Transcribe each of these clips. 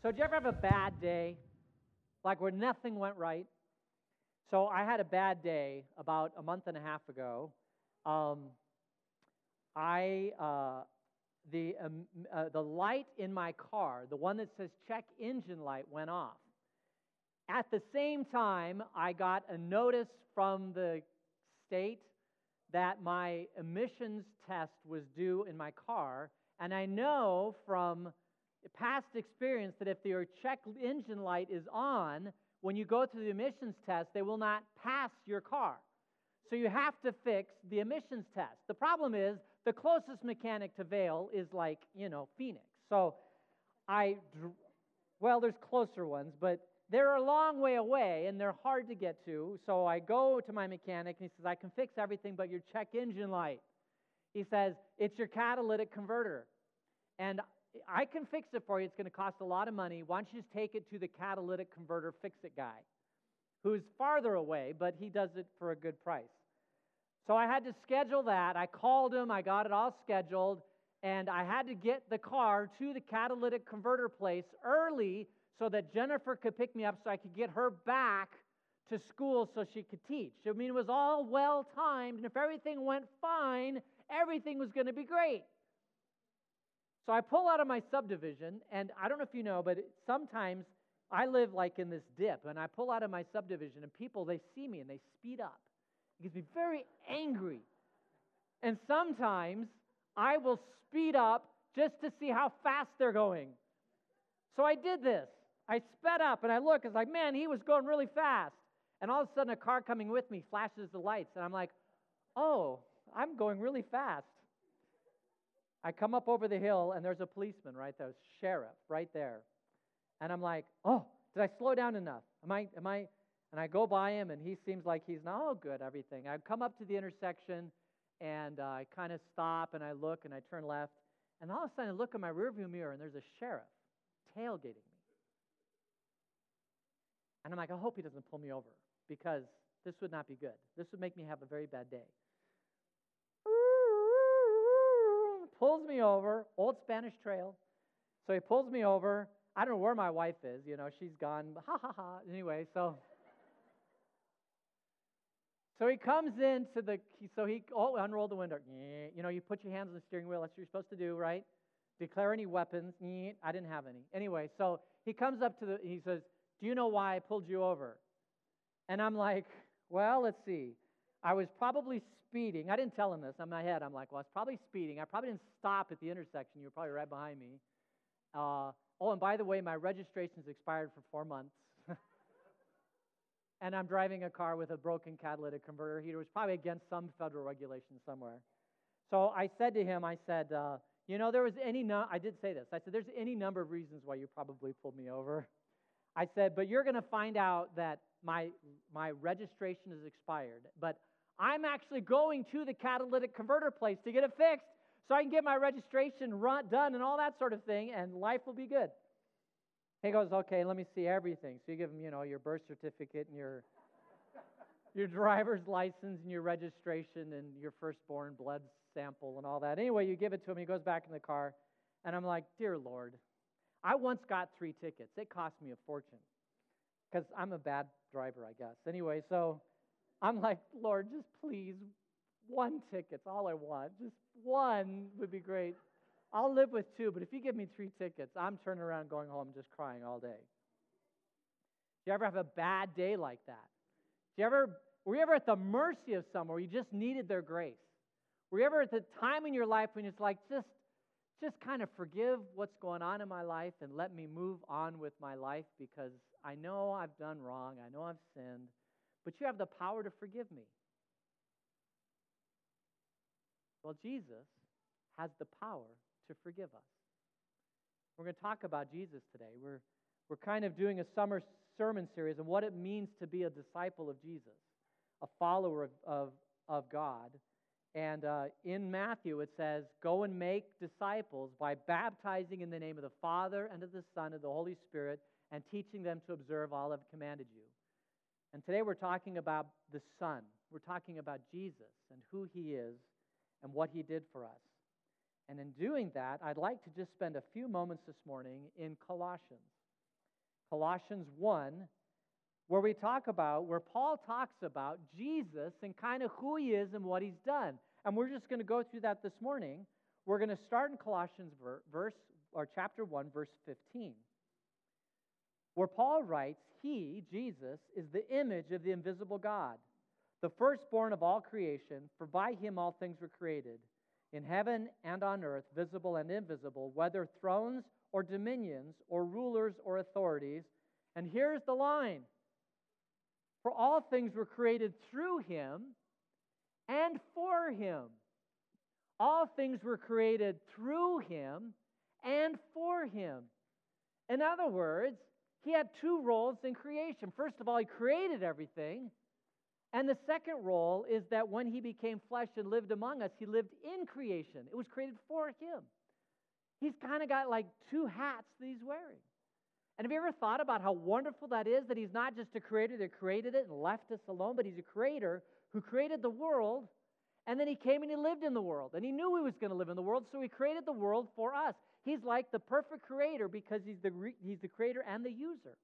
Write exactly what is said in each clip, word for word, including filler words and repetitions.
So did you ever have a bad day, like where nothing went right? So I had a bad day about a month and a half ago. Um, I uh, the um, uh, the light in my car, the one that says check engine light, went off. At the same time, I got a notice from the state that my emissions test was due in my car, and I know from past experience that if your check engine light is on, when you go through the emissions test, they will not pass your car. So you have to fix the emissions test. The problem is the closest mechanic to Vail is like, you know, Phoenix. So I, well, there's closer ones, but they're a long way away and they're hard to get to. So I go to my mechanic and he says, I can fix everything but your check engine light. He says, it's your catalytic converter. And I can fix it for you. It's going to cost a lot of money. Why don't you just take it to the catalytic converter fix-it guy, who's farther away, but he does it for a good price. So I had to schedule that. I called him. I got it all scheduled. And I had to get the car to the catalytic converter place early so that Jennifer could pick me up so I could get her back to school so she could teach. I mean, it was all well-timed, and if everything went fine, everything was going to be great. So I pull out of my subdivision, and I don't know if you know, but sometimes I live like in this dip, and I pull out of my subdivision, and people, they see me, and they speed up. It gets me very angry. And sometimes I will speed up just to see how fast they're going. So I did this. I sped up, and I look, it's like, man, he was going really fast. And all of a sudden, a car coming with me flashes the lights, and I'm like, oh, I'm going really fast. I come up over the hill, and there's a policeman right there, sheriff right there. And I'm like, oh, did I slow down enough? Am I, am I, and I go by him, and he seems like he's not, oh, good, everything. I come up to the intersection, and uh, I kind of stop, and I look, and I turn left. And all of a sudden, I look in my rearview mirror, and there's a sheriff tailgating me. And I'm like, I hope he doesn't pull me over, because this would not be good. This would make me have a very bad day. Pulls me over, Old Spanish Trail. So he pulls me over. I don't know where my wife is. You know, she's gone. Ha, ha, ha. Anyway, so so he comes into the, so he oh, unrolled the window. You know, you put your hands on the steering wheel. That's what you're supposed to do, right? Declare any weapons. I didn't have any. Anyway, so he comes up to the, he says, do you know why I pulled you over? And I'm like, well, let's see. I was probably speeding. I didn't tell him this. In my head, I'm like, well, I was probably speeding. I probably didn't stop at the intersection. You were probably right behind me. Uh, oh, and by the way, my registration's expired for four months. And I'm driving a car with a broken catalytic converter heater. It was probably against some federal regulation somewhere. So I said to him, I said, uh, you know, there was any, no- I did say this. I said, there's any number of reasons why you probably pulled me over. I said, but you're going to find out that my my registration is expired. But I'm actually going to the catalytic converter place to get it fixed so I can get my registration run, done and all that sort of thing, and life will be good. He goes, okay, let me see everything. So you give him, you know, your birth certificate and your your driver's license and your registration and your firstborn blood sample and all that. Anyway, you give it to him. He goes back in the car, and I'm like, dear Lord, I once got three tickets. It cost me a fortune because I'm a bad driver, I guess. Anyway, so I'm like, Lord, just please, one ticket's all I want. Just one would be great. I'll live with two, but if you give me three tickets, I'm turning around going home just crying all day. Do you ever have a bad day like that? Do you ever, were you ever at the mercy of someone where you just needed their grace? Were you ever at the time in your life when it's like, just, just kind of forgive what's going on in my life and let me move on with my life because I know I've done wrong, I know I've sinned, but you have the power to forgive me. Well, Jesus has the power to forgive us. We're going to talk about Jesus today. We're, we're kind of doing a summer sermon series on what it means to be a disciple of Jesus, a follower of, of, of God. And uh, in Matthew it says, go and make disciples by baptizing in the name of the Father and of the Son and of the Holy Spirit and teaching them to observe all I've commanded you. And today we're talking about the Son. We're talking about Jesus and who he is and what he did for us. And in doing that, I'd like to just spend a few moments this morning in Colossians. Colossians one, where we talk about, where Paul talks about Jesus and kind of who he is and what he's done. And we're just going to go through that this morning. We're going to start in Colossians verse, or chapter one, verse fifteen, where Paul writes, he, Jesus, is the image of the invisible God, the firstborn of all creation, for by him all things were created, in heaven and on earth, visible and invisible, whether thrones or dominions or rulers or authorities. And here's the line. For all things were created through him and for him. All things were created through him and for him. In other words, he had two roles in creation. First of all, he created everything. And the second role is that when he became flesh and lived among us, he lived in creation. It was created for him. He's kind of got like two hats that he's wearing. And have you ever thought about how wonderful that is, that he's not just a creator that created it and left us alone, but he's a creator who created the world, and then he came and he lived in the world. And he knew he was going to live in the world, so he created the world for us. He's like the perfect creator because he's the, re- he's the creator and the user.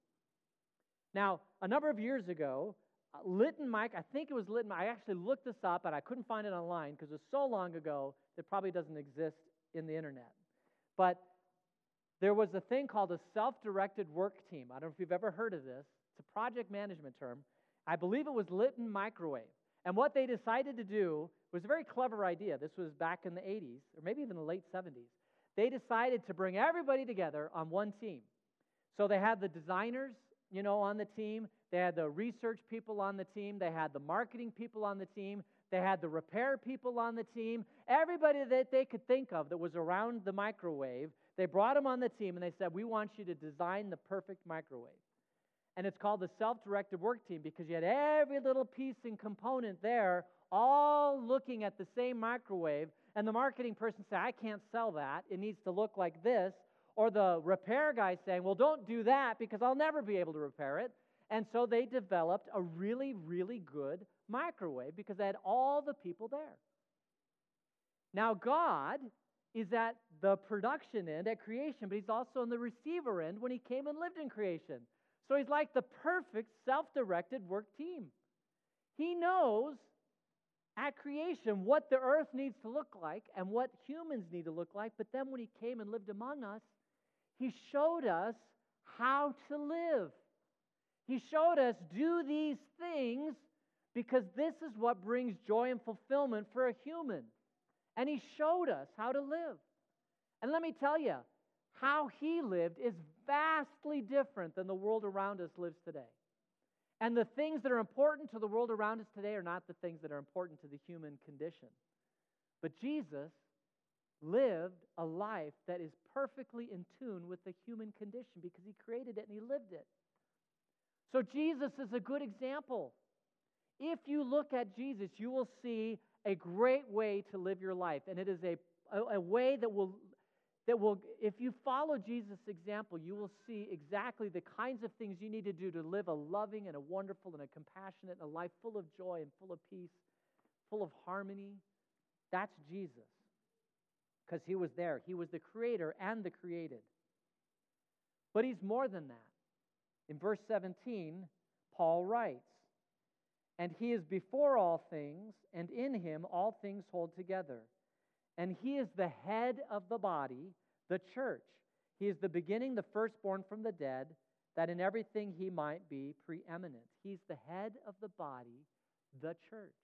Now, a number of years ago, uh, Litton Mike, I think it was Litton, I actually looked this up, and I couldn't find it online because it was so long ago that it probably doesn't exist in the internet. But there was a thing called a self-directed work team. I don't know if you've ever heard of this. It's a project management term. I believe it was Litton Microwave. And what they decided to do was a very clever idea. This was back in the eighties, or maybe even the late seventies. They decided to bring everybody together on one team. So they had the designers, you know, on the team. They had the research people on the team. They had the marketing people on the team. They had the repair people on the team. Everybody that they could think of that was around the microwave, they brought them on the team and they said, we want you to design the perfect microwave. And it's called the self-directed work team because you had every little piece and component there all looking at the same microwave. And the marketing person said, I can't sell that. It needs to look like this. Or the repair guy saying, well, don't do that because I'll never be able to repair it. And so they developed a really, really good microwave because they had all the people there. Now, God is at the production end, at creation, but he's also on the receiver end when he came and lived in creation. So he's like the perfect self-directed work team. He knows at creation what the earth needs to look like and what humans need to look like, but then when he came and lived among us, he showed us how to live. He showed us do these things because this is what brings joy and fulfillment for a human. And he showed us how to live. And let me tell you, how he lived is vastly different than the world around us lives today. And the things that are important to the world around us today are not the things that are important to the human condition. But Jesus lived a life that is perfectly in tune with the human condition because he created it and he lived it. So Jesus is a good example. If you look at Jesus, you will see a great way to live your life. And it is a, a, a way that will, that will, if you follow Jesus' example, you will see exactly the kinds of things you need to do to live a loving and a wonderful and a compassionate and a life full of joy and full of peace, full of harmony. That's Jesus. Because he was there. He was the creator and the created. But he's more than that. In verse seventeen, Paul writes, and he is before all things, and in him all things hold together. And he is the head of the body, the church. He is the beginning, the firstborn from the dead, that in everything he might be preeminent. He's the head of the body, the church.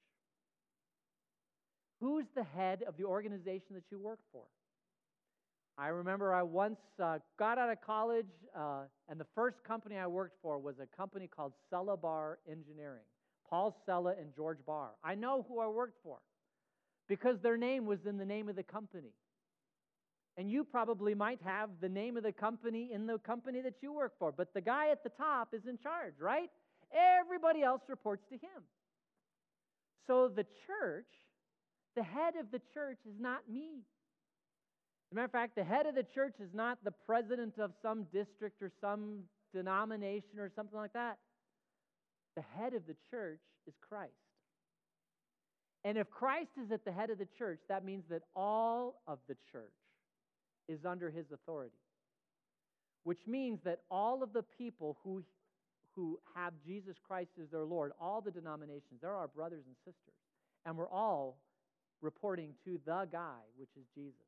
Who's the head of the organization that you work for? I remember I once uh, got out of college, uh, and the first company I worked for was a company called Sella Bar Engineering. Paul Sella and George Barr. I know who I worked for because their name was in the name of the company. And you probably might have the name of the company in the company that you work for, but the guy at the top is in charge, right? Everybody else reports to him. So the church, the head of the church is not me. As a matter of fact, the head of the church is not the president of some district or some denomination or something like that. The head of the church is Christ. And if Christ is at the head of the church, that means that all of the church is under his authority. which means that all of the people who, who have Jesus Christ as their Lord, all the denominations, they're our brothers and sisters. And we're all reporting to the guy, which is Jesus.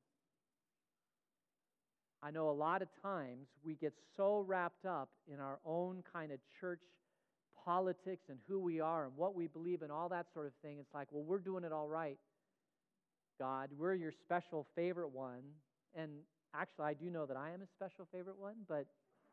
I know a lot of times we get so wrapped up in our own kind of church politics and who we are and what we believe and all that sort of thing. It's like, well, we're doing it all right, God. We're your special favorite one. And actually, I do know that I am a special favorite one, but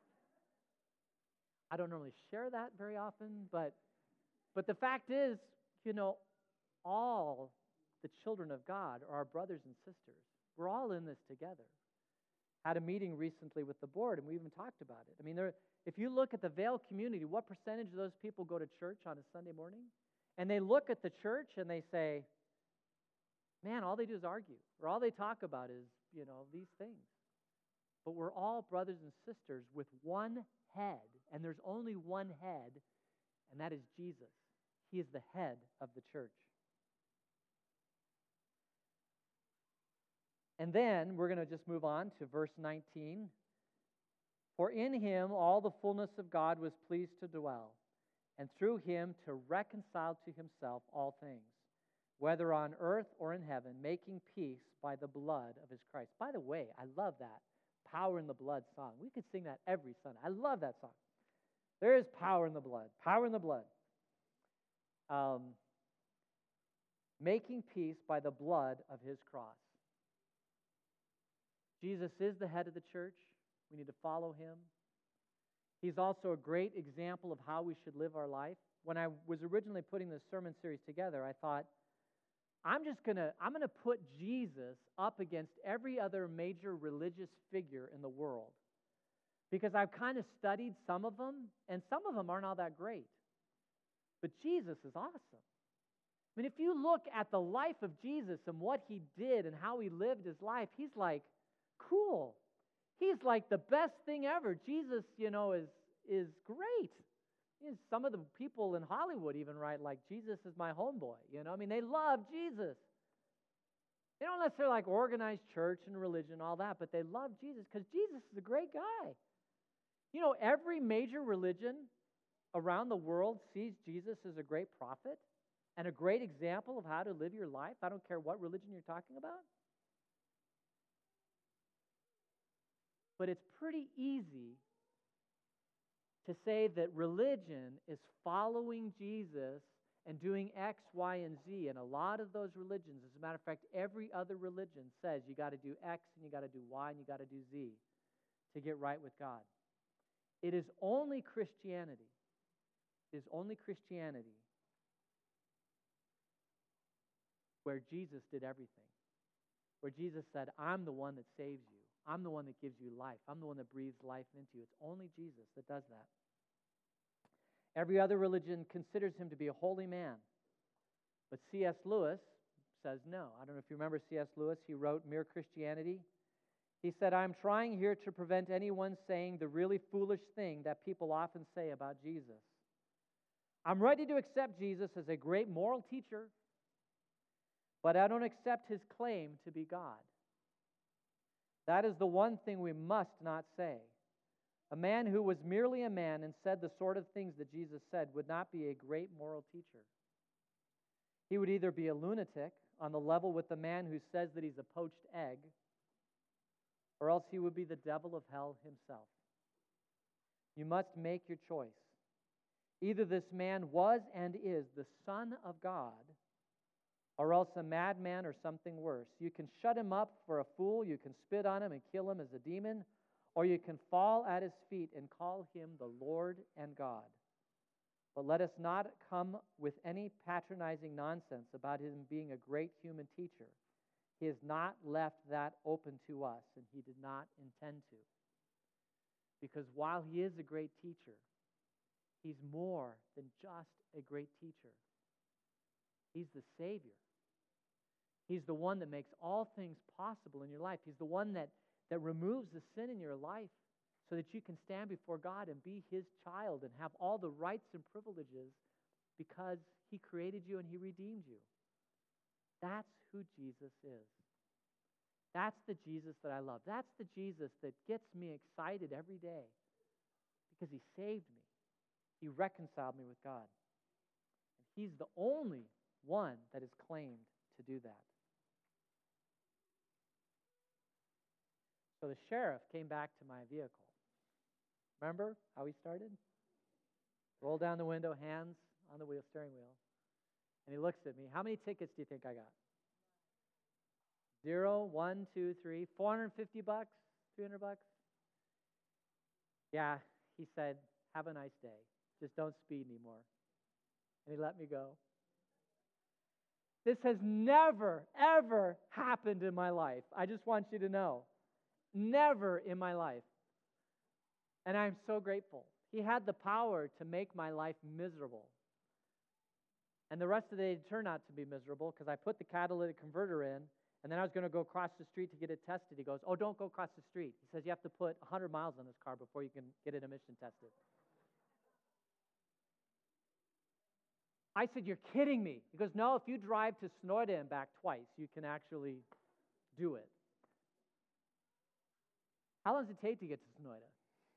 I don't normally share that very often. But, but the fact is, you know, all the children of God are our brothers and sisters. We're all in this together. Had a meeting recently with the board, and we even talked about it. I mean, there, if you look at the Vail community, what percentage of those people go to church on a Sunday morning? And they look at the church and they say, man, all they do is argue, or all they talk about is, you know, these things. But we're all brothers and sisters with one head, and there's only one head, and that is Jesus. He is the head of the church. And then we're going to just move on to verse nineteen. For in him all the fullness of God was pleased to dwell, and through him to reconcile to himself all things, whether on earth or in heaven, making peace by the blood of his Christ. By the way, I love that Power in the Blood song. We could sing that every Sunday. I love that song. There is power in the blood. Power in the blood. Um, making peace by the blood of his cross. Jesus is the head of the church. We need to follow him. He's also a great example of how we should live our life. When I was originally putting this sermon series together, I thought, I'm just going to I'm going to put Jesus up against every other major religious figure in the world. Because I've kind of studied some of them, and some of them aren't all that great. But Jesus is awesome. I mean, if you look at the life of Jesus and what he did and how he lived his life, he's like, cool. He's like the best thing ever. Jesus, you know, is is great. You know, some of the people in Hollywood even write like, Jesus is my homeboy. You know, I mean, they love Jesus. They don't necessarily like organized church and religion and all that, but they love Jesus because Jesus is a great guy. You know, every major religion around the world sees Jesus as a great prophet and a great example of how to live your life. I don't care what religion you're talking about. But it's pretty easy to say that religion is following Jesus and doing X, Y, and Z. And a lot of those religions, as a matter of fact, every other religion says you got to do X and you got to do Y and you got to do Z to get right with God. It is only Christianity. It is only Christianity where Jesus did everything. Where Jesus said, I'm the one that saves you. I'm the one that gives you life. I'm the one that breathes life into you. It's only Jesus that does that. Every other religion considers him to be a holy man. But C S Lewis says no. I don't know if you remember C S Lewis. He wrote Mere Christianity. He said, I'm trying here to prevent anyone saying the really foolish thing that people often say about Jesus. I'm ready to accept Jesus as a great moral teacher, but I don't accept his claim to be God. That is the one thing we must not say. A man who was merely a man and said the sort of things that Jesus said would not be a great moral teacher. He would either be a lunatic on the level with the man who says that he's a poached egg, or else he would be the devil of hell himself. You must make your choice. Either this man was and is the Son of God, or else a madman or something worse. You can shut him up for a fool, you can spit on him and kill him as a demon, or you can fall at his feet and call him the Lord and God. But let us not come with any patronizing nonsense about him being a great human teacher. He has not left that open to us, and he did not intend to. Because while he is a great teacher, he's more than just a great teacher. He's the Savior. He's the one that makes all things possible in your life. He's the one that, that removes the sin in your life so that you can stand before God and be his child and have all the rights and privileges because he created you and he redeemed you. That's who Jesus is. That's the Jesus that I love. That's the Jesus that gets me excited every day because he saved me. He reconciled me with God. And he's the only one that is claimed to do that. So the sheriff came back to my vehicle. Remember how he started? Roll down the window, hands on the wheel, steering wheel. And he looks at me. How many tickets do you think I got? Zero, one, two, three, four hundred fifty bucks, three hundred bucks. Yeah, he said, have a nice day. Just don't speed anymore. And he let me go. This has never, ever happened in my life. I just want you to know. Never in my life. And I'm so grateful. He had the power to make my life miserable. And the rest of the day turned out to be miserable because I put the catalytic converter in, and then I was going to go across the street to get it tested. He goes, oh, don't go across the street. He says you have to put one hundred miles on this car before you can get it emission tested. I said, you're kidding me. He goes, no, if you drive to Sonoyta and back twice, you can actually do it. How long does it take to get to Sonoyta?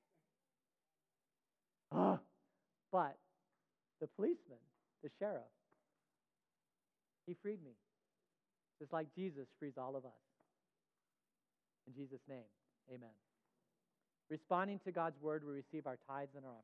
Oh, but the policeman, the sheriff, he freed me. Just like Jesus frees all of us. In Jesus' name, amen. Responding to God's word, we receive our tithes and our offerings.